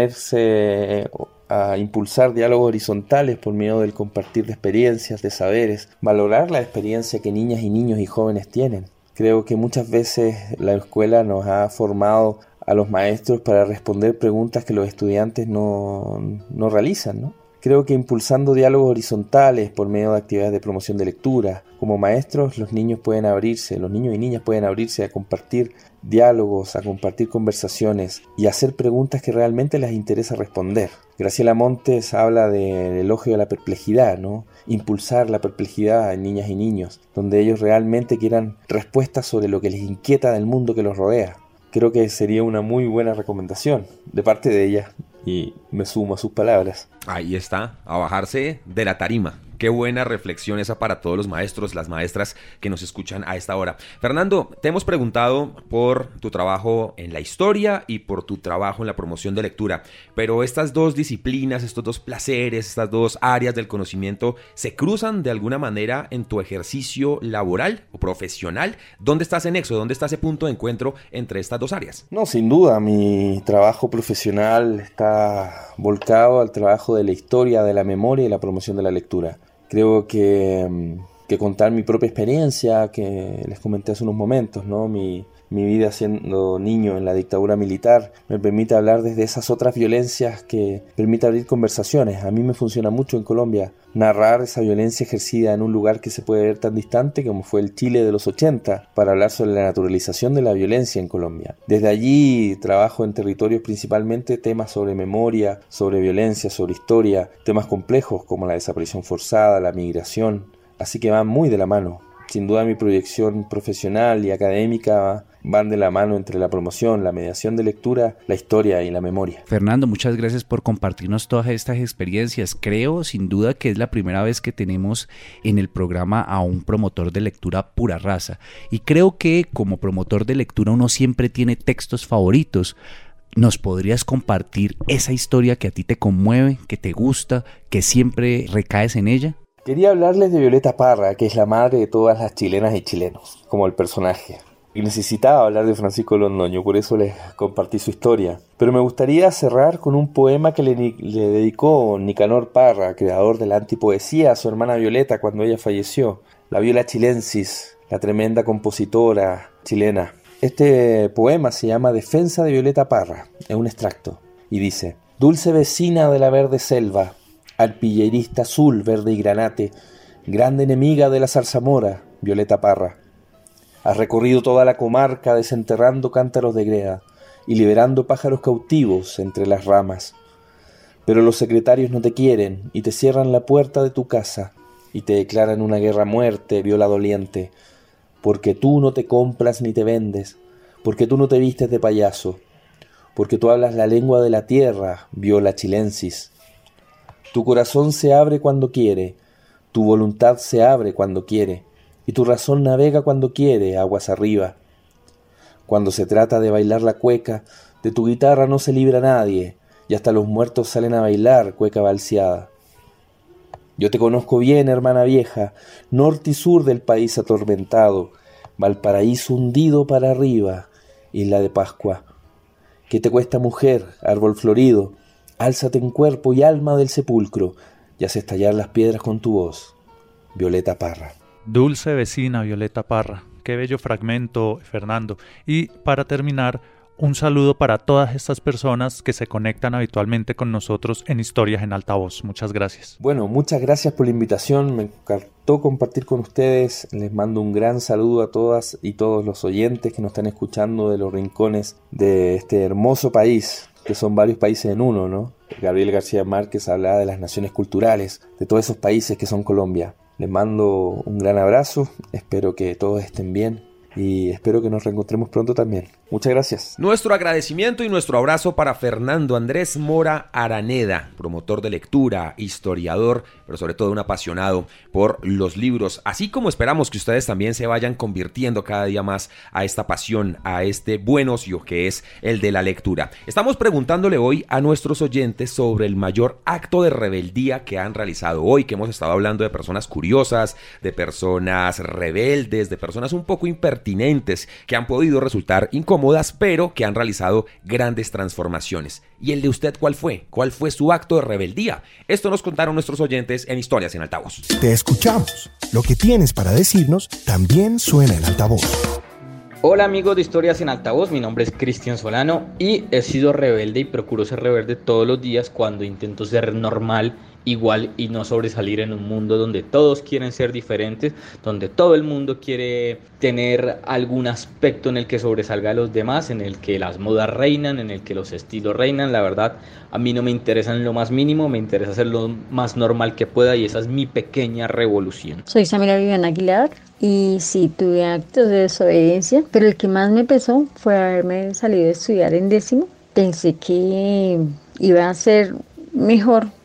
M: Ponerse a impulsar diálogos horizontales por medio del compartir de experiencias, de saberes, valorar la experiencia que niñas y niños y jóvenes tienen. Creo que muchas veces la escuela nos ha formado a los maestros para responder preguntas que los estudiantes no realizan, ¿no? Creo que impulsando diálogos horizontales por medio de actividades de promoción de lectura, como maestros los niños y niñas pueden abrirse a compartir diálogos, a compartir conversaciones y hacer preguntas que realmente les interesa responder. Graciela Montes habla del elogio de la perplejidad, ¿no? Impulsar la perplejidad en niñas y niños, donde ellos realmente quieran respuestas sobre lo que les inquieta del mundo que los rodea. Creo que sería una muy buena recomendación de parte de ella y me sumo a sus palabras.
G: Ahí está, a bajarse de la tarima. Qué buena reflexión esa para todos los maestros, las maestras que nos escuchan a esta hora. Fernando, te hemos preguntado por tu trabajo en la historia y por tu trabajo en la promoción de lectura, pero estas dos disciplinas, estos dos placeres, estas dos áreas del conocimiento, ¿se cruzan de alguna manera en tu ejercicio laboral o profesional? ¿Dónde está ese nexo? ¿Dónde está ese punto de encuentro entre estas dos áreas?
M: No, sin duda, mi trabajo profesional está volcado al trabajo de la historia, de la memoria y la promoción de la lectura. Creo que contar mi propia experiencia, que les comenté hace unos momentos, ¿no? Mi vida siendo niño en la dictadura militar me permite hablar desde esas otras violencias que permite abrir conversaciones. A mí me funciona mucho en Colombia narrar esa violencia ejercida en un lugar que se puede ver tan distante como fue el Chile de los 80 para hablar sobre la naturalización de la violencia en Colombia. Desde allí trabajo en territorios principalmente temas sobre memoria, sobre violencia, sobre historia, temas complejos como la desaparición forzada, la migración, así que van muy de la mano. Sin duda mi proyección profesional y académica van de la mano entre la promoción, la mediación de lectura, la historia y la memoria.
H: Fernando, muchas gracias por compartirnos todas estas experiencias. Creo sin duda que es la primera vez que tenemos en el programa a un promotor de lectura pura raza. Y creo que como promotor de lectura uno siempre tiene textos favoritos. ¿Nos podrías compartir esa historia que a ti te conmueve, que te gusta, que siempre recaes en ella?
M: Quería hablarles de Violeta Parra, que es la madre de todas las chilenas y chilenos, como el personaje. Y necesitaba hablar de Francisco Londoño, por eso les compartí su historia. Pero me gustaría cerrar con un poema que le dedicó Nicanor Parra, creador de la antipoesía, a su hermana Violeta cuando ella falleció. La Viola Chilensis, la tremenda compositora chilena. Este poema se llama Defensa de Violeta Parra, es un extracto, y dice: Dulce vecina de la verde selva, alpillerista azul, verde y granate, grande enemiga de la zarzamora, Violeta Parra. Has recorrido toda la comarca desenterrando cántaros de greda y liberando pájaros cautivos entre las ramas. Pero los secretarios no te quieren y te cierran la puerta de tu casa y te declaran una guerra a muerte, viola doliente, porque tú no te compras ni te vendes, porque tú no te vistes de payaso, porque tú hablas la lengua de la tierra, viola chilensis. Tu corazón se abre cuando quiere, tu voluntad se abre cuando quiere, y tu razón navega cuando quiere, aguas arriba. Cuando se trata de bailar la cueca, de tu guitarra no se libra nadie, y hasta los muertos salen a bailar cueca balseada. Yo te conozco bien, hermana vieja, norte y sur del país atormentado, Valparaíso hundido para arriba, isla de Pascua. ¿Qué te cuesta, mujer, árbol florido? Álzate en cuerpo y alma del sepulcro y haz estallar las piedras con tu voz. Violeta Parra.
J: Dulce vecina Violeta Parra. Qué bello fragmento, Fernando. Y para terminar, un saludo para todas estas personas que se conectan habitualmente con nosotros en Historias en Altavoz. Muchas gracias.
M: Bueno, muchas gracias por la invitación. Me encantó compartir con ustedes. Les mando un gran saludo a todas y todos los oyentes que nos están escuchando de los rincones de este hermoso país, que son varios países en uno, ¿no? Gabriel García Márquez hablaba de las naciones culturales, de todos esos países que son Colombia. Les mando un gran abrazo, espero que todos estén bien y espero que nos reencontremos pronto también. Muchas gracias.
G: Nuestro agradecimiento y nuestro abrazo para Fernando Andrés Mora Araneda, promotor de lectura, historiador, pero sobre todo un apasionado por los libros, así como esperamos que ustedes también se vayan convirtiendo cada día más a esta pasión, a este buen ocio que es el de la lectura. Estamos preguntándole hoy a nuestros oyentes sobre el mayor acto de rebeldía que han realizado hoy, que hemos estado hablando de personas curiosas, de personas rebeldes, de personas un poco impertinentes que han podido resultar incómodas, pero que han realizado grandes transformaciones. ¿Y el de usted cuál fue? ¿Cuál fue su acto de rebeldía? Esto nos contaron nuestros oyentes en Historias en Altavoz.
F: Te escuchamos. Lo que tienes para decirnos también suena en altavoz.
N: Hola amigos de Historias en Altavoz, mi nombre es Cristian Solano y he sido rebelde y procuro ser rebelde todos los días cuando intento ser normal, igual y no sobresalir en un mundo donde todos quieren ser diferentes, donde todo el mundo quiere tener algún aspecto en el que sobresalga a los demás, en el que las modas reinan, en el que los estilos reinan. La verdad, a mí no me interesa en lo más mínimo, me interesa ser lo más normal que pueda y esa es mi pequeña revolución.
O: Soy Samira Viviana Aguilar y sí tuve actos de desobediencia, pero el que más me pesó fue haberme salido de estudiar en 10º. Pensé que iba a ser mejor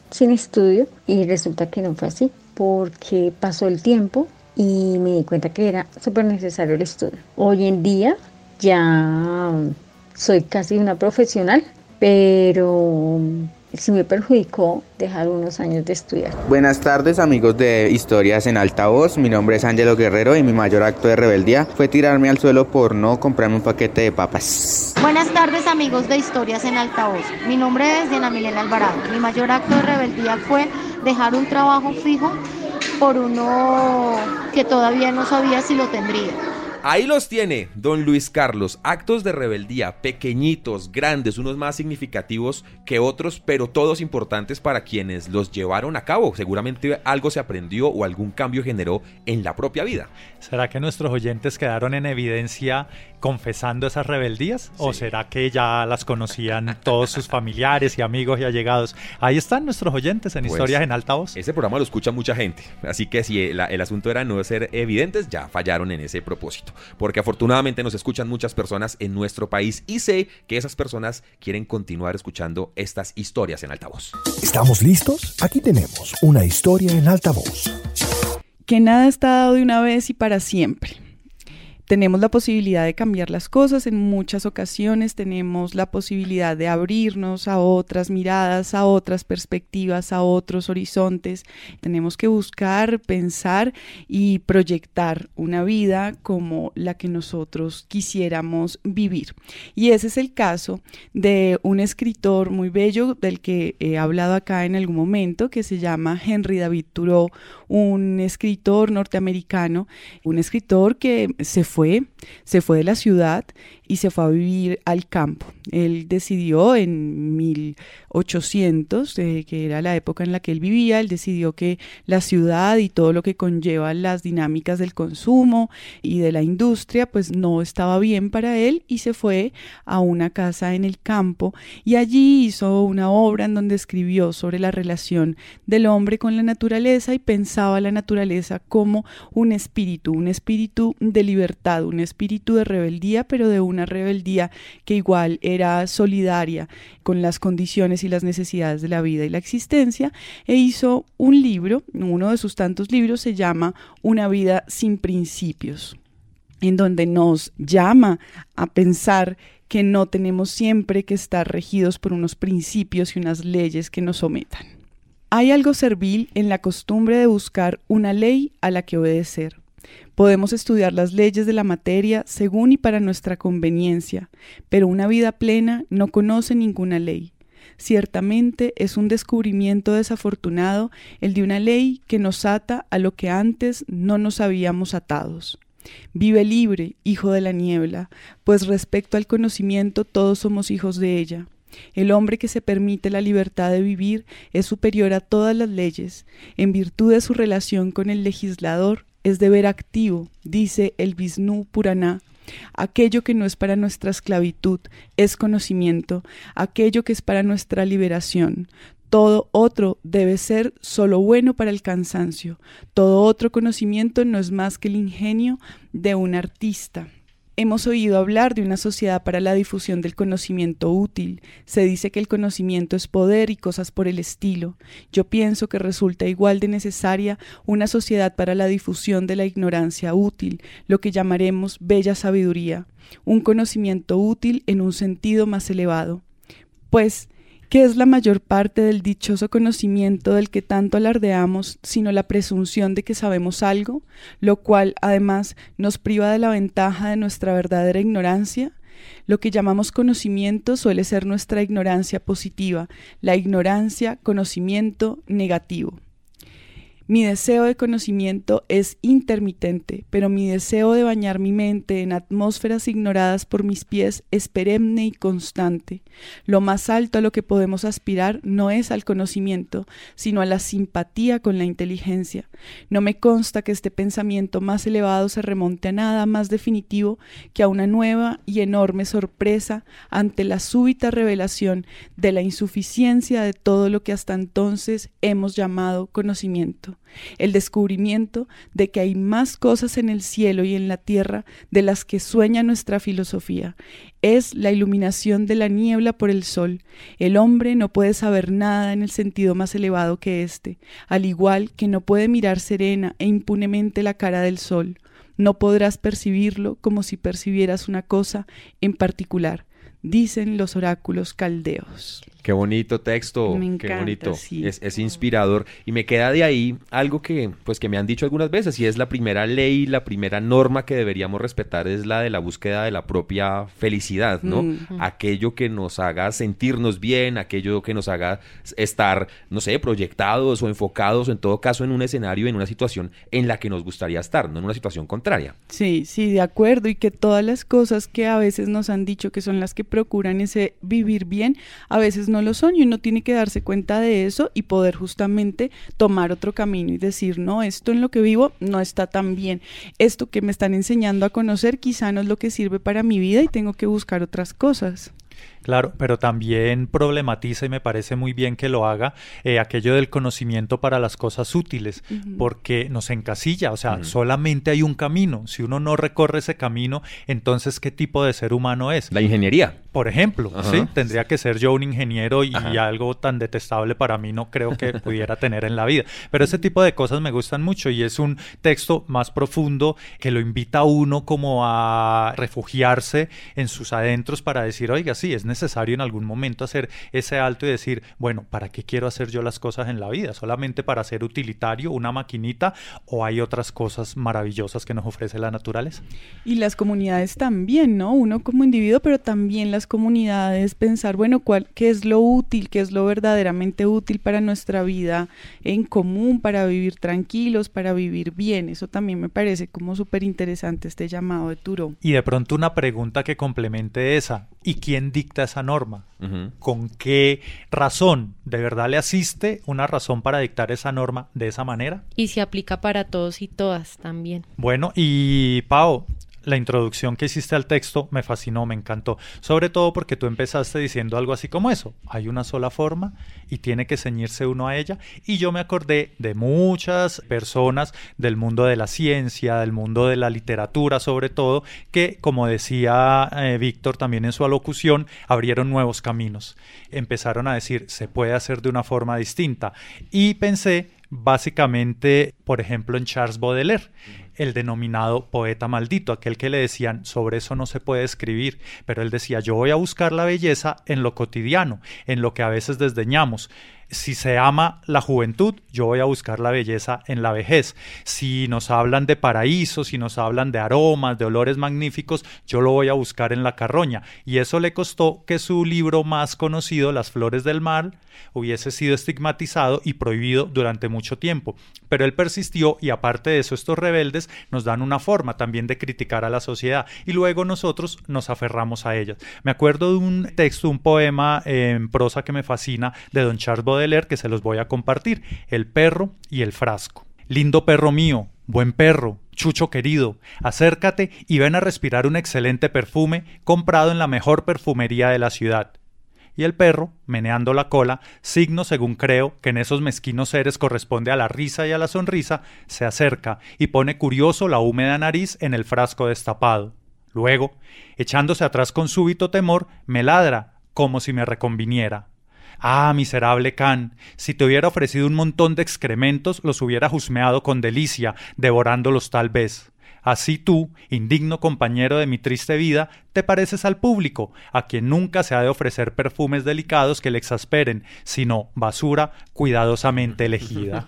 O: sin estudio y resulta que no fue así, porque pasó el tiempo y me di cuenta que era súper necesario el estudio. Hoy en día ya soy casi una profesional, pero sí me perjudicó dejar unos años de estudiar.
P: Buenas tardes, amigos de Historias en Altavoz. Mi nombre es Ángelo Guerrero y mi mayor acto de rebeldía fue tirarme al suelo por no comprarme un paquete de papas.
Q: Buenas tardes, amigos de Historias en Altavoz. Mi nombre es Diana Milena Alvarado. Mi mayor acto de rebeldía fue dejar un trabajo fijo por uno que todavía no sabía si lo tendría.
G: Ahí los tiene, don Luis Carlos, actos de rebeldía, pequeñitos, grandes, unos más significativos que otros, pero todos importantes para quienes los llevaron a cabo. Seguramente algo se aprendió o algún cambio generó en la propia vida.
J: ¿Será que nuestros oyentes quedaron en evidencia confesando esas rebeldías? Sí. ¿O será que ya las conocían todos sus familiares y amigos y allegados? Ahí están nuestros oyentes en Historias en Altavoz.
G: Ese programa lo escucha mucha gente, así que si el asunto era no ser evidentes, ya fallaron en ese propósito. Porque afortunadamente nos escuchan muchas personas en nuestro país y sé que esas personas quieren continuar escuchando estas historias en altavoz.
F: ¿Estamos listos? Aquí tenemos una historia en altavoz.
K: Que nada está dado de una vez y para siempre. Tenemos la posibilidad de cambiar las cosas en muchas ocasiones, tenemos la posibilidad de abrirnos a otras miradas, a otras perspectivas, a otros horizontes. Tenemos que buscar, pensar y proyectar una vida como la que nosotros quisiéramos vivir. Y ese es el caso de un escritor muy bello del que he hablado acá en algún momento, que se llama Henry David Thoreau, un escritor norteamericano, un escritor que se fue de la ciudad y se fue a vivir al campo. Él decidió en 1800, que era la época en la que él vivía, él decidió que la ciudad y todo lo que conlleva las dinámicas del consumo y de la industria, pues no estaba bien para él y se fue a una casa en el campo y allí hizo una obra en donde escribió sobre la relación del hombre con la naturaleza y pensaba la naturaleza como un espíritu de libertad, un espíritu de rebeldía, pero de una rebeldía que igual era solidaria con las condiciones y las necesidades de la vida y la existencia, e hizo un libro, uno de sus tantos libros se llama Una vida sin principios, en donde nos llama a pensar que no tenemos siempre que estar regidos por unos principios y unas leyes que nos sometan. Hay algo servil en la costumbre de buscar una ley a la que obedecer. Podemos estudiar las leyes de la materia según y para nuestra conveniencia, pero una vida plena no conoce ninguna ley. Ciertamente es un descubrimiento desafortunado el de una ley que nos ata a lo que antes no nos habíamos atados. Vive libre, hijo de la niebla, pues respecto al conocimiento todos somos hijos de ella. El hombre que se permite la libertad de vivir es superior a todas las leyes. En virtud de su relación con el legislador, es deber activo, dice el Vishnu Purana. Aquello que no es para nuestra esclavitud es conocimiento, aquello que es para nuestra liberación. Todo otro debe ser solo bueno para el cansancio. Todo otro conocimiento no es más que el ingenio de un artista. Hemos oído hablar de una sociedad para la difusión del conocimiento útil. Se dice que el conocimiento es poder y cosas por el estilo. Yo pienso que resulta igual de necesaria una sociedad para la difusión de la ignorancia útil, lo que llamaremos bella sabiduría, un conocimiento útil en un sentido más elevado. Pues, ¿qué es la mayor parte del dichoso conocimiento del que tanto alardeamos, sino la presunción de que sabemos algo, lo cual además nos priva de la ventaja de nuestra verdadera ignorancia? Lo que llamamos conocimiento suele ser nuestra ignorancia positiva, la ignorancia, conocimiento negativo. Mi deseo de conocimiento es intermitente, pero mi deseo de bañar mi mente en atmósferas ignoradas por mis pies es perenne y constante. Lo más alto a lo que podemos aspirar no es al conocimiento, sino a la simpatía con la inteligencia. No me consta que este pensamiento más elevado se remonte a nada más definitivo que a una nueva y enorme sorpresa ante la súbita revelación de la insuficiencia de todo lo que hasta entonces hemos llamado conocimiento. el descubrimiento de que hay más cosas en el cielo y en la tierra de las que sueña nuestra filosofía. Es la iluminación de la niebla por el sol. El hombre no puede saber nada en el sentido más elevado que este, al igual que no puede mirar serena e impunemente la cara del sol. No podrás percibirlo como si percibieras una cosa en particular, dicen los oráculos caldeos.
G: Qué bonito texto,
K: Me encanta,
G: qué bonito,
K: sí.
G: es inspirador. Y me queda de ahí algo que me han dicho algunas veces, y es la primera ley, la primera norma que deberíamos respetar es la de la búsqueda de la propia felicidad, ¿no? Aquello que nos haga sentirnos bien, aquello que nos haga estar, no sé, proyectados o enfocados, en todo caso, en un escenario, en una situación en la que nos gustaría estar, no en una situación contraria.
K: Sí, de acuerdo, y que todas las cosas que a veces nos han dicho que son las que procuran ese vivir bien, a veces no lo son, y uno tiene que darse cuenta de eso y poder justamente tomar otro camino y decir, no, esto en lo que vivo no está tan bien, esto que me están enseñando a conocer quizá no es lo que sirve para mi vida y tengo que buscar otras cosas.
J: Claro, pero también problematiza, y me parece muy bien que lo haga, aquello del conocimiento para las cosas útiles, porque nos encasilla, o sea, solamente hay un camino. Si uno no recorre ese camino, entonces, ¿qué tipo de ser humano es?
G: La ingeniería.
J: Por ejemplo, ¿sí? Tendría que ser yo un ingeniero y algo tan detestable para mí no creo que pudiera tener en la vida. Pero ese tipo de cosas me gustan mucho, y es un texto más profundo que lo invita a uno como a refugiarse en sus adentros para decir, oiga, sí, es necesario en algún momento hacer ese alto y decir, bueno, ¿para qué quiero hacer yo las cosas en la vida? ¿Solamente para ser utilitario, una maquinita, o hay otras cosas maravillosas que nos ofrece la naturaleza?
K: Y las comunidades también, ¿no? Uno como individuo, pero también las comunidades, pensar, bueno, ¿qué es lo útil, qué es lo verdaderamente útil para nuestra vida en común, para vivir tranquilos, para vivir bien? Eso también me parece como súper interesante, este llamado de Thoreau.
J: Y de pronto una pregunta que complemente esa, ¿y quién dicta esa norma? ¿Con qué razón? ¿De verdad le asiste una razón para dictar esa norma de esa manera?
I: Y se aplica para todos y todas también.
J: Bueno, y Pau, la introducción que hiciste al texto me fascinó, me encantó, sobre todo porque tú empezaste diciendo algo así como eso, hay una sola forma y tiene que ceñirse uno a ella, y yo me acordé de muchas personas del mundo de la ciencia, del mundo de la literatura sobre todo, que como decía Víctor también en su alocución, abrieron nuevos caminos, empezaron a decir, se puede hacer de una forma distinta, y pensé básicamente, por ejemplo, en Charles Baudelaire, el denominado poeta maldito, aquel que le decían, sobre eso no se puede escribir, pero él decía, yo voy a buscar la belleza en lo cotidiano, en lo que a veces desdeñamos. Si se ama la juventud, yo voy a buscar la belleza en la vejez. Si nos hablan de paraísos, si nos hablan de aromas, de olores magníficos, yo lo voy a buscar en la carroña. Y eso le costó que su libro más conocido, Las flores del mal, hubiese sido estigmatizado y prohibido durante mucho tiempo. Pero él persistió, y aparte de eso, estos rebeldes nos dan una forma también de criticar a la sociedad, y luego nosotros nos aferramos a ellas. Me acuerdo de un texto, un poema en prosa que me fascina, de don Charles Baudelaire, que se los voy a compartir: El perro y el frasco. Lindo perro mío, buen perro, Chucho querido, acércate y ven a respirar un excelente perfume comprado en la mejor perfumería de la ciudad. Y el perro, meneando la cola, signo según creo que en esos mezquinos seres corresponde a la risa y a la sonrisa, se acerca y pone curioso la húmeda nariz en el frasco destapado. Luego, echándose atrás con súbito temor, me ladra, como si me reconviniera. Ah, miserable can, si te hubiera ofrecido un montón de excrementos, los hubiera husmeado con delicia, devorándolos tal vez. Así tú, indigno compañero de mi triste vida, te pareces al público, a quien nunca se ha de ofrecer perfumes delicados que le exasperen, sino basura cuidadosamente elegida.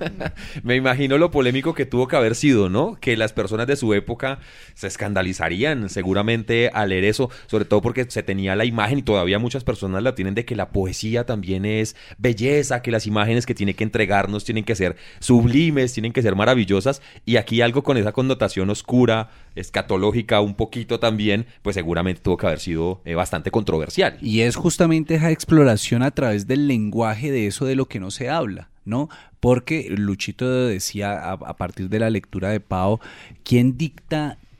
G: Me imagino lo polémico que tuvo que haber sido, ¿no? Que las personas de su época se escandalizarían seguramente al leer eso, sobre todo porque se tenía la imagen, y todavía muchas personas la tienen, de que la poesía también es belleza, que las imágenes que tiene que entregarnos tienen que ser sublimes, tienen que ser maravillosas, y aquí algo con esa connotación oscura, escatológica un poquito también, pues seguramente tuvo que haber sido bastante controversial.
H: Y es justamente esa exploración a través del lenguaje de eso de lo que no se habla, ¿no? Porque Luchito decía a partir de la lectura de Pau, ¿quién dicta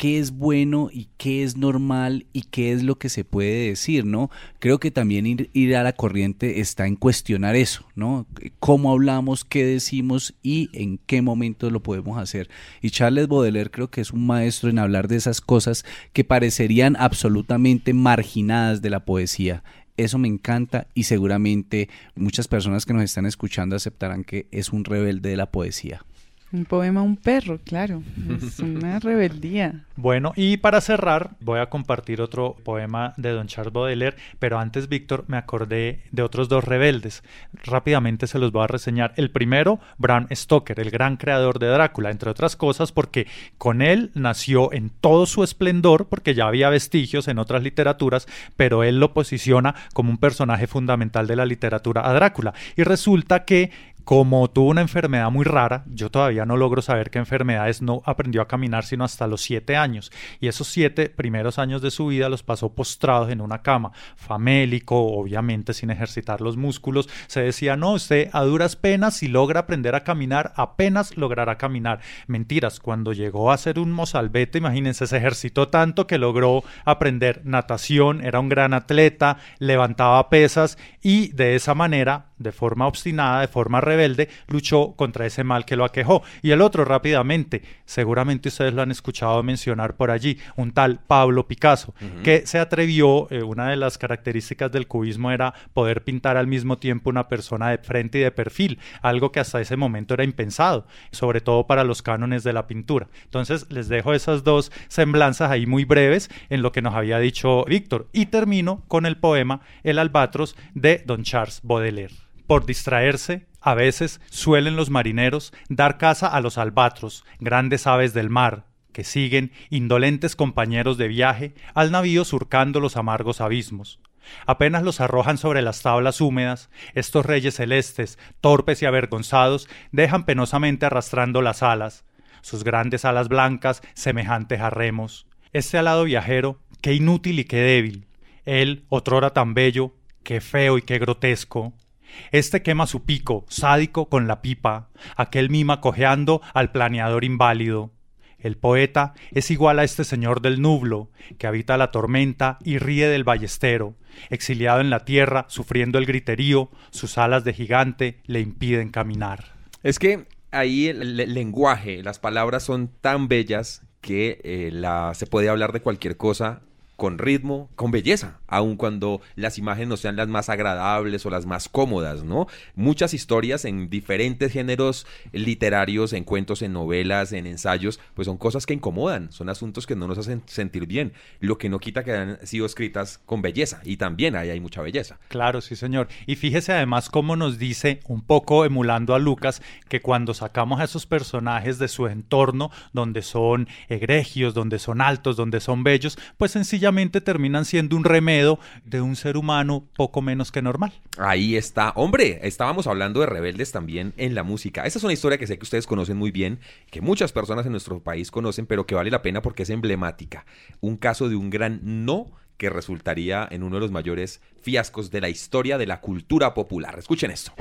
H: qué es bueno y qué es normal y qué es lo que se puede decir, ¿no? Creo que también ir a la corriente está en cuestionar eso, ¿no? Cómo hablamos, qué decimos y en qué momentos lo podemos hacer. Y Charles Baudelaire creo que es un maestro en hablar de esas cosas que parecerían absolutamente marginadas de la poesía. Eso me encanta y seguramente muchas personas que nos están escuchando aceptarán que es un rebelde de la poesía.
K: Un poema a un perro, claro, es una rebeldía.
J: Bueno, y para cerrar voy a compartir otro poema de don Charles Baudelaire, pero antes, Víctor, me acordé de otros dos rebeldes. Rápidamente se los voy a reseñar. El primero, Bram Stoker, el gran creador de Drácula, entre otras cosas porque con él nació en todo su esplendor, porque ya había vestigios en otras literaturas, pero él lo posiciona como un personaje fundamental de la literatura a Drácula. Y resulta que como tuvo una enfermedad muy rara, yo todavía no logro saber qué enfermedades, no aprendió a caminar sino hasta los 7 años. Y esos 7 primeros años de su vida los pasó postrados en una cama, famélico, obviamente sin ejercitar los músculos. Se decía, no, usted a duras penas, si logra aprender a caminar, apenas logrará caminar. Mentiras, cuando llegó a ser un mozalbete, imagínense, se ejercitó tanto que logró aprender natación, era un gran atleta, levantaba pesas y de esa manera, de forma obstinada, de forma rebelde, luchó contra ese mal que lo aquejó. Y el otro, rápidamente, seguramente ustedes lo han escuchado mencionar por allí, un tal Pablo Picasso, que se atrevió, una de las características del cubismo era poder pintar al mismo tiempo una persona de frente y de perfil, algo que hasta ese momento era impensado, sobre todo para los cánones de la pintura. Entonces les dejo esas dos semblanzas ahí muy breves en lo que nos había dicho Víctor, y termino con el poema El Albatros de don Charles Baudelaire. Por distraerse, a veces suelen los marineros dar caza a los albatros, grandes aves del mar, que siguen, indolentes compañeros de viaje, al navío surcando los amargos abismos. Apenas los arrojan sobre las tablas húmedas, estos reyes celestes, torpes y avergonzados, dejan penosamente arrastrando las alas, sus grandes alas blancas, semejantes a remos. Este alado viajero, qué inútil y qué débil, él, otrora tan bello, qué feo y qué grotesco. Este quema su pico, sádico, con la pipa, aquel mima cojeando al planeador inválido. El poeta es igual a este señor del nublo, que habita la tormenta y ríe del ballestero. Exiliado en la tierra, sufriendo el griterío, sus alas de gigante le impiden caminar.
G: Es que ahí el lenguaje, las palabras son tan bellas que se puede hablar de cualquier cosa con ritmo, con belleza, aun cuando las imágenes no sean las más agradables o las más cómodas, ¿no? Muchas historias en diferentes géneros literarios, en cuentos, en novelas, en ensayos, pues son cosas que incomodan, son asuntos que no nos hacen sentir bien, lo que no quita que hayan sido escritas con belleza, y también ahí hay mucha belleza.
J: Claro, sí señor, y fíjese además cómo nos dice, un poco emulando a Lucas, que cuando sacamos a esos personajes de su entorno, donde son egregios, donde son altos, donde son bellos, pues sencillamente terminan siendo un remedo de un ser humano poco menos que normal.
G: Ahí está. Hombre, estábamos hablando de rebeldes también en la música. Esta es una historia que sé que ustedes conocen muy bien, que muchas personas en nuestro país conocen, pero que vale la pena porque es emblemática. Un caso de un gran no que resultaría en uno de los mayores fiascos de la historia de la cultura popular. Escuchen esto.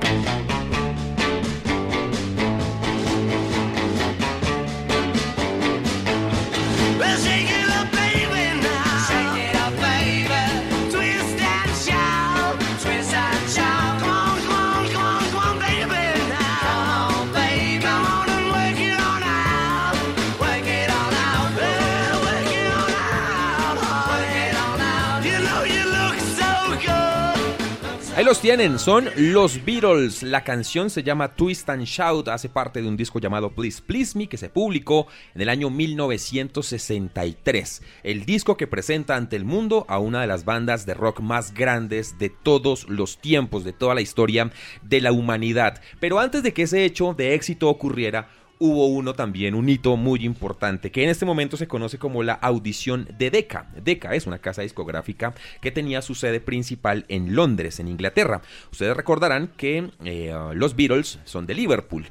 G: Ahí los tienen, son los Beatles. La canción se llama Twist and Shout, hace parte de un disco llamado Please Please Me que se publicó en el año 1963. El disco que presenta ante el mundo a una de las bandas de rock más grandes de todos los tiempos, de toda la historia de la humanidad. Pero antes de que ese hecho de éxito ocurriera, hubo un hito muy importante, que en este momento se conoce como la audición de Decca. Decca es una casa discográfica que tenía su sede principal en Londres, en Inglaterra. Ustedes recordarán que los Beatles son de Liverpool.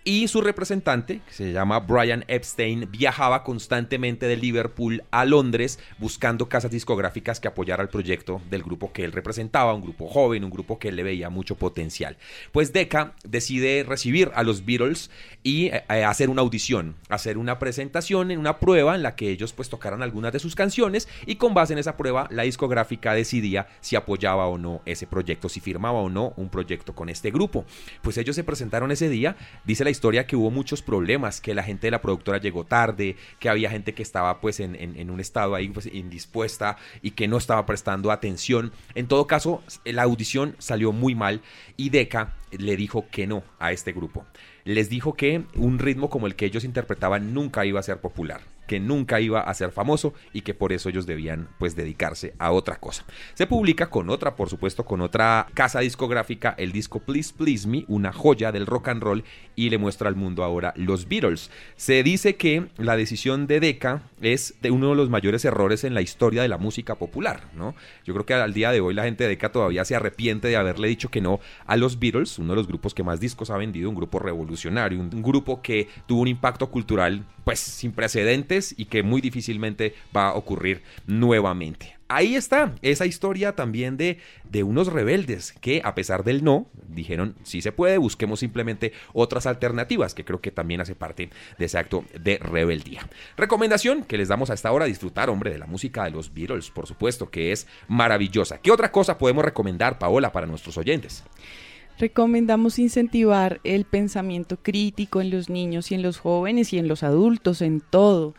G: y su representante, que se llama Brian Epstein, viajaba constantemente de Liverpool a Londres buscando casas discográficas que apoyaran el proyecto del grupo que él representaba, un grupo joven, un grupo que él le veía mucho potencial. Pues Decca decide recibir a los Beatles y hacer una audición, hacer una presentación, en una prueba en la que ellos pues tocaran algunas de sus canciones, y con base en esa prueba la discográfica decidía si apoyaba o no ese proyecto, si firmaba o no un proyecto con este grupo. Pues ellos se presentaron ese día. Dice la historia que hubo muchos problemas, que la gente de la productora llegó tarde, que había gente que estaba pues en un estado ahí pues indispuesta y que no estaba prestando atención. En todo caso, la audición salió muy mal y Decca le dijo que no a este grupo. Les dijo que un ritmo como el que ellos interpretaban nunca iba a ser popular, que nunca iba a ser famoso y que por eso ellos debían pues dedicarse a otra cosa. Se publica con otra, por supuesto, con otra casa discográfica, el disco Please Please Me, una joya del rock and roll, y le muestra al mundo ahora los Beatles. Se dice que la decisión de Decca es de uno de los mayores errores en la historia de la música popular, ¿no? Yo creo que al día de hoy la gente de Decca todavía se arrepiente de haberle dicho que no a los Beatles, uno de los grupos que más discos ha vendido, un grupo revolucionario, un grupo que tuvo un impacto cultural pues sin precedentes y que muy difícilmente va a ocurrir nuevamente. Ahí está esa historia también de unos rebeldes que, a pesar del no, dijeron sí se puede, busquemos simplemente otras alternativas, que creo que también hace parte de ese acto de rebeldía. Recomendación que les damos a esta hora: disfrutar, hombre, de la música de los Beatles, por supuesto, que es maravillosa. ¿Qué otra cosa podemos recomendar, Paola, para nuestros oyentes?
K: Recomendamos incentivar el pensamiento crítico en los niños y en los jóvenes y en los adultos, en todo.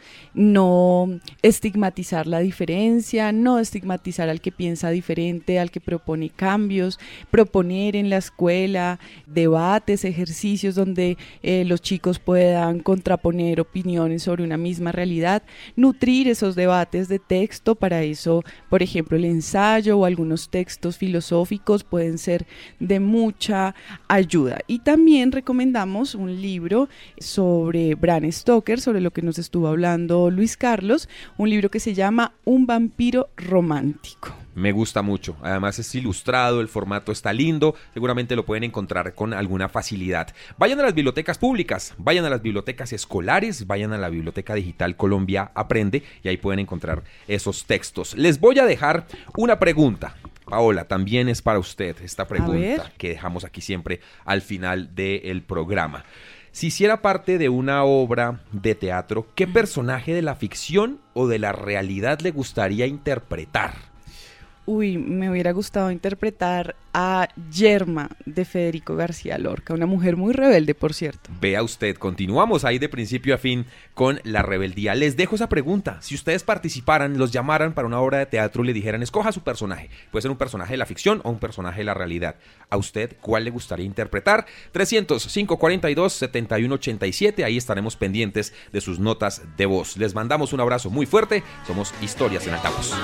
K: No estigmatizar la diferencia, no estigmatizar al que piensa diferente, al que propone cambios, proponer en la escuela debates, ejercicios donde los chicos puedan contraponer opiniones sobre una misma realidad, nutrir esos debates de texto. Para eso, por ejemplo, el ensayo o algunos textos filosóficos pueden ser de mucha ayuda. Y también recomendamos un libro sobre Bram Stoker, sobre lo que nos estuvo hablando Luis Carlos, un libro que se llama Un vampiro romántico.
G: Me gusta mucho, además es ilustrado, el formato está lindo, seguramente lo pueden encontrar con alguna facilidad. Vayan a las bibliotecas públicas, vayan a las bibliotecas escolares, vayan a la Biblioteca Digital Colombia Aprende y ahí pueden encontrar esos textos. Les voy a dejar una pregunta. Paola, también es para usted esta pregunta que dejamos aquí siempre al final del programa. Si hiciera parte de una obra de teatro, ¿qué personaje de la ficción o de la realidad le gustaría interpretar?
K: Uy, me hubiera gustado interpretar a Yerma de Federico García Lorca, una mujer muy rebelde, por cierto.
G: Vea usted, continuamos ahí de principio a fin con la rebeldía. Les dejo esa pregunta: si ustedes participaran, los llamaran para una obra de teatro y le dijeran, escoja su personaje, puede ser un personaje de la ficción o un personaje de la realidad, ¿a usted cuál le gustaría interpretar? 300-542-7187, ahí estaremos pendientes de sus notas de voz. Les mandamos un abrazo muy fuerte, somos Historias en Altavoz.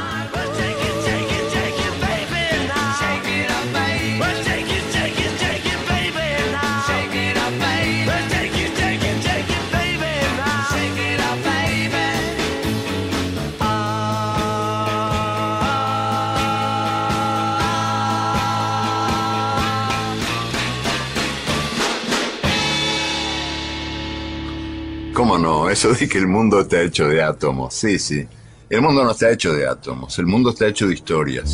A: ¿Cómo no? Eso de que el mundo está hecho de átomos. Sí, sí. El mundo no está hecho de átomos. El mundo está hecho de historias.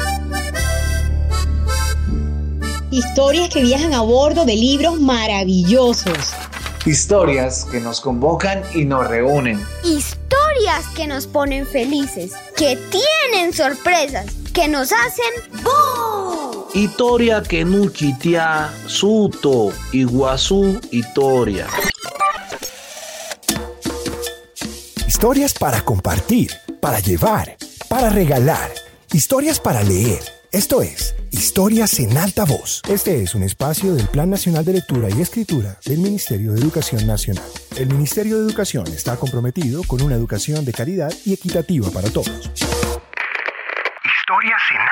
B: Historias que viajan a bordo de libros maravillosos.
C: Historias que nos convocan y nos reúnen.
D: Historias que nos ponen felices, que tienen sorpresas, que nos hacen ¡boom!
R: Historia que no chitea, suto, iguazú, historia.
F: Historias para compartir, para llevar, para regalar. Historias para leer. Esto es Historias en Altavoz. Este es un espacio del Plan Nacional de Lectura y Escritura del Ministerio de Educación Nacional. El Ministerio de Educación está comprometido con una educación de calidad y equitativa para todos. Historias en